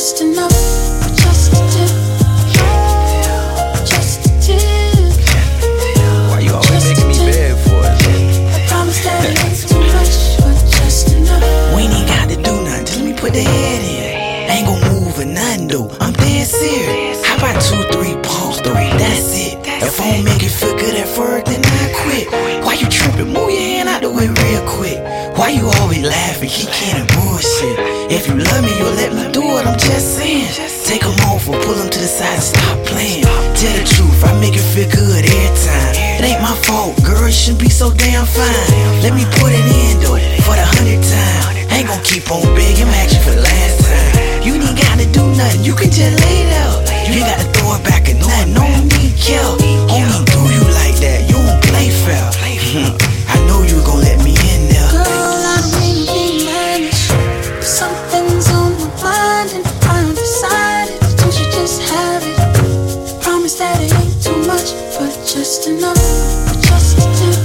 just enough, just a tip, just a tip. Why you always making me beg for it? I promise that it ain't too much, but just enough. We ain't got to do nothing, just let me put the head in. Ain't gon' move or nothing though, I'm dead serious. How about 2-3 pumps though, that's it. If I don't make it feel good at first, then I quit. Why you tripping? Move your hand out the way real quick. Why you always laughing, keep canning bullshit? If you love me, you'll let me do it, I'm just saying. Take them off or pull them to the side and stop playing. Tell the truth, I make it feel good every time. It ain't my fault, girl, you shouldn't be so damn fine. Let me put it in though, for the 100th time. Ain't gon' keep on begging, I'm asking for the last time. You ain't gotta do nothing, you can just lay it out. You ain't gotta throw it back or nothing, no need kill. Only do you like that, you don't play fair. I know you gon' let me in there. Girl, I don't mean to be managed, but something's on my mind and I'm undecided. Don't you just have it? Promise that it ain't too much, but just enough, just a tip,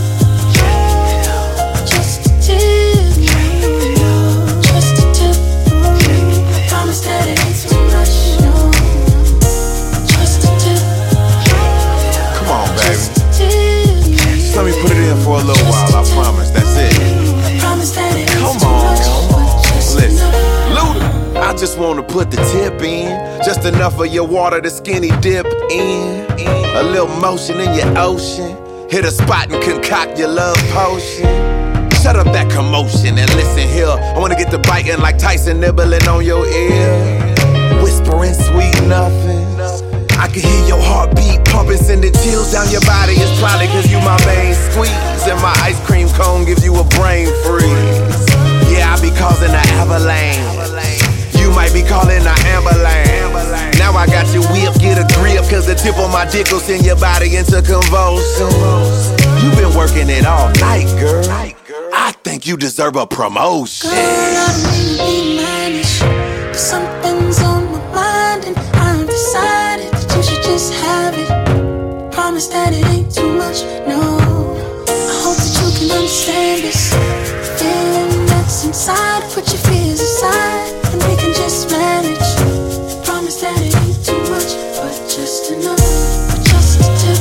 just a tip, just a tip. I promise that it ain't too much, no, just a tip. Come on, baby. Just a tip. Just let me put it in for a little while, I promise, that's it. I promise that it ain't Come too much, on, but just listen. enough. Luda, I just wanna put the tip in, just enough of your water to skinny dip in. A little motion in your ocean, hit a spot and concoct your love potion. Shut up that commotion and listen here. I wanna get to biting like Tyson nibbling on your ear, whispering sweet nothings. I can hear your heartbeat pumping, sending chills down your body. It's probably cause you my main squeeze, and my ice cream cone gives you a brain freeze. Yeah, I be causing an avalanche, you might be calling an ambulance. Now I got you whipped, get a grip, cause the tip of my dick will send your body into convulsions. You been working it all night, girl. I think you deserve a promotion. Girl, I don't mean to be managed, but something's on my mind and I'm undecided. Don't you just have it? Promise that it ain't too much, no. I hope that you can understand this feeling that's inside. Put your fears aside and we can just manage. Promise that it ain't too much, but just enough, just a tip,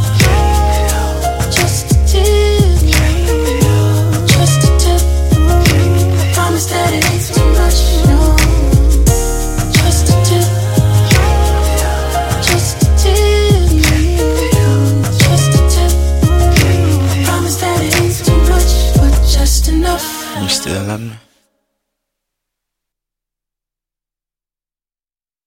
just a tip, just a tip. I promise that it ain't too much, no. Just a tip, just a tip, just a tip. I promise that it ain't too much, but just enough. You still love me?